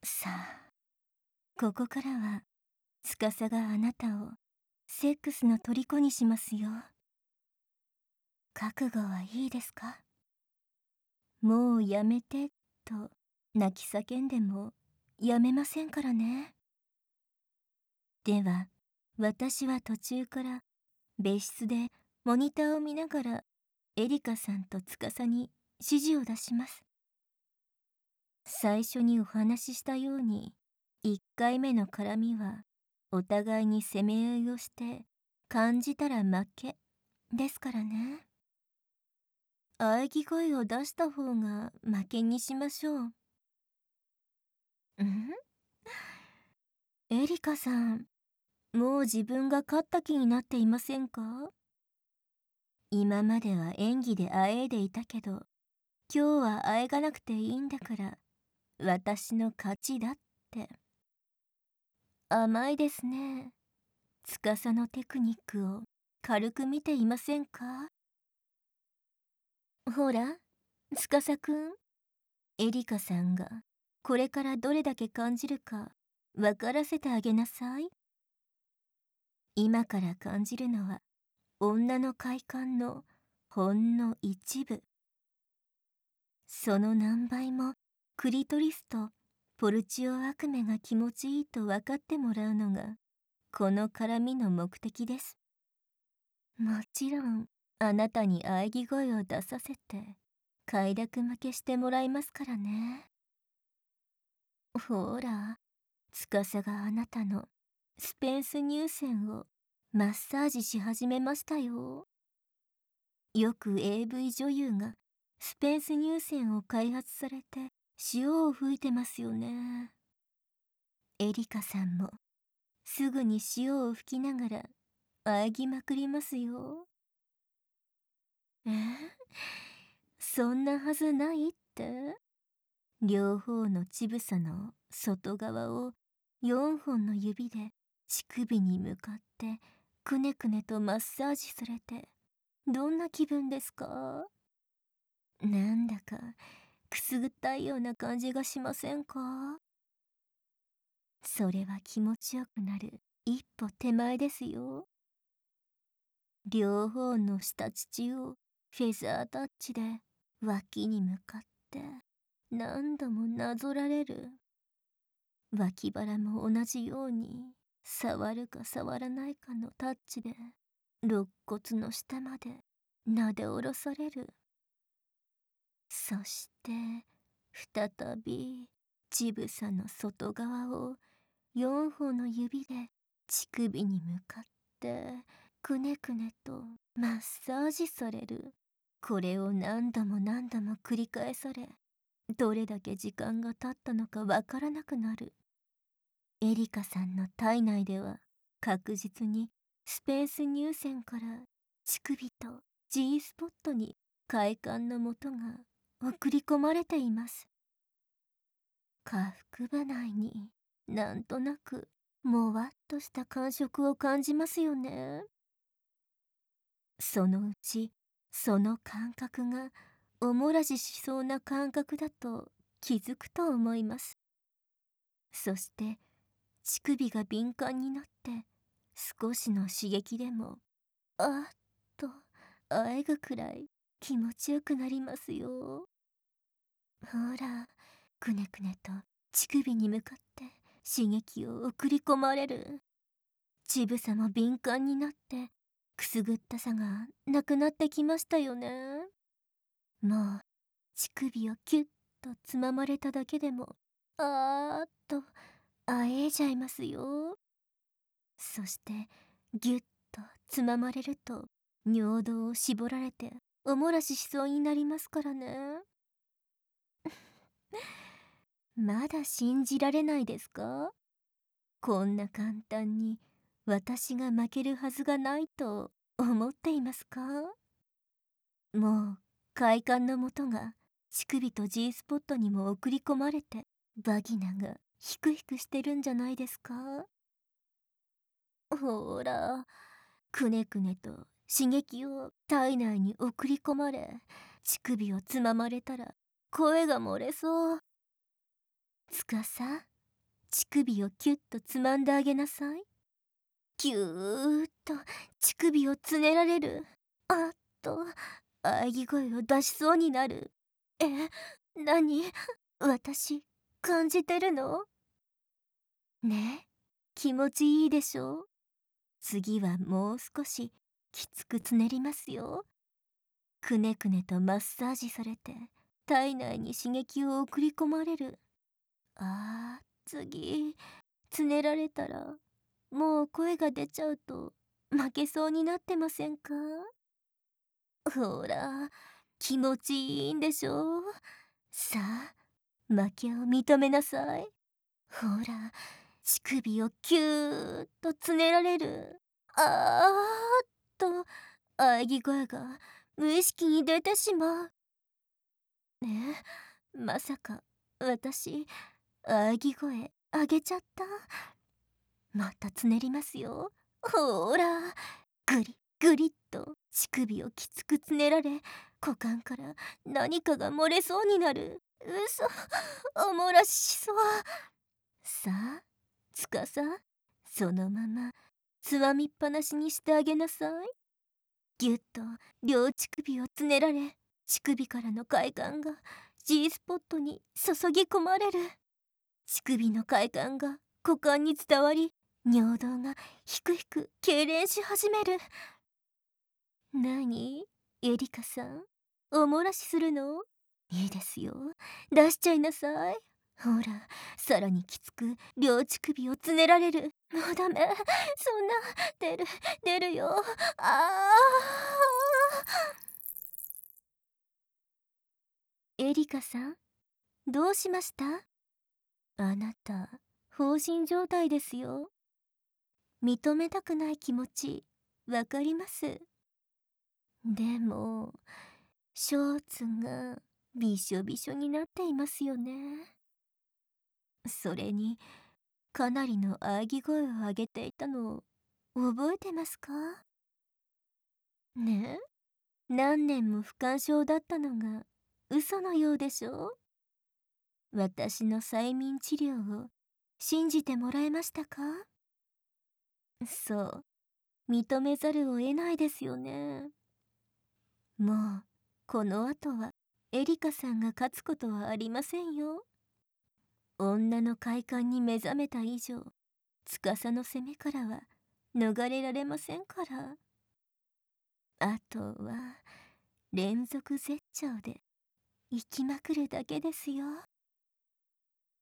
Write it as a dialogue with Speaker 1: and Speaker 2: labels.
Speaker 1: さあ、ここからは、司があなたを、セックスの虜にしますよ。覚悟はいいですか？もうやめて、と泣き叫んでも、やめませんからね。では、私は途中から、別室でモニターを見ながら、エリカさんと司に指示を出します。最初にお話ししたように、1回目の絡みは、お互いに攻め合いをして、感じたら負け、ですからね。喘ぎ声を出した方が負けにしましょう。エリカさん、もう自分が勝った気になっていませんか？今までは演技であえいでいたけど、今日はあえがなくていいんだから、私の勝ちだって。甘いですね。司のテクニックを軽く見ていませんか？ほら、司くん、エリカさんがこれからどれだけ感じるか分からせてあげなさい。今から感じるのは女の快感のほんの一部。その何倍もクリトリスとポルチオアクメが気持ちいいと分かってもらうのがこの絡みの目的です。もちろんあなたに喘ぎ声を出させて快楽負けしてもらいますからね。ほら、司があなたのスペンス乳腺をマッサージし始めましたよ。よく AV 女優がスペンス乳腺を開発されて潮を吹いてますよね。エリカさんもすぐに潮を吹きながら喘ぎまくりますよ。そんなはずないって？両方の乳房の外側を4本の指で乳首に向かってくねくねとマッサージされてどんな気分ですか？なんだかくすぐったいような感じがしませんか？それは気持ちよくなる一歩手前ですよ。両方の下乳をフェザータッチで脇に向かって何度もなぞられる。脇腹も同じように触るか触らないかのタッチで肋骨の下までなで下ろされる。そして再び乳房の外側を4本の指で乳首に向かってくねくねとマッサージされる。これを何度も何度も繰り返され、どれだけ時間が経ったのかわからなくなる。エリカさんの体内では確実にスペース乳腺から乳首と G スポットに快感の素が送り込まれています。下腹部内になんとなくもわっとした感触を感じますよね。そのうちその感覚がおもらししそうな感覚だと気づくと思います。そして乳首が敏感になって少しの刺激でもあーっとあえぐくらい気持ちよくなりますよ。ほら、くねくねと乳首に向かって刺激を送り込まれる。乳房も敏感になってくすぐったさがなくなってきましたよね。もう乳首をキュッとつままれただけでもあーっとあえいじゃいますよ。そしてぎゅっとつままれると尿道を絞られておもらししそうになりますからね。まだ信じられないですか？こんな簡単に私が負けるはずがないと思っていますか？もう快感の素が乳首と G スポットにも送り込まれてバギナがヒクヒクしてるんじゃないですか？ほら、くねくねと刺激を体内に送り込まれ乳首をつままれたら声が漏れそう。つかさ、 乳首をキュッとつまんであげなさい。ぎゅーっと乳首をつねられる。あっと喘ぎ声を出しそうになる。何、私感じてるの？ねえ、気持ちいいでしょ？次はもう少しきつくつねりますよ。くねくねとマッサージされて体内に刺激を送り込まれる。次つねられたらもう声が出ちゃうと負けそうになってませんか？ほら、気持ちいいんでしょ？さあ、負けを認めなさい。ほら、乳首をキューッとつねられる。あーっと喘ぎ声が無意識に出てしまう。まさか私喘ぎ声上げちゃった？またつねりますよ。ほら、ぐりぐりっと乳首をきつくつねられ、股間から何かが漏れそうになる。嘘、お漏らししそう。さあ、つかさ、そのままつまみっぱなしにしてあげなさい。ぎゅっと両乳首をつねられ、乳首からの快感が G スポットに注ぎ込まれる。乳首の快感が股間に伝わり、尿道がひくひく痙攣し始める。なに、エリカさん、お漏らしするの？いいですよ、出しちゃいなさい。ほら、さらにきつく両乳首をつねられる。もうダメ、そんな、出るよ。エリカさん、どうしました？あなた放心状態ですよ。認めたくない気持ちわかります。でもショーツがびしょびしょになっていますよね。それにかなりの喘ぎ声を上げていたの覚えてますか？ねえ、何年も不干渉だったのが嘘のようでしょ？私の催眠治療を信じてもらえましたか？そう、認めざるを得ないですよね。もうこの後はエリカさんが勝つことはありませんよ。女の快感に目覚めた以上、司の攻めからは逃れられませんから。あとは連続絶頂で生きまくるだけですよ。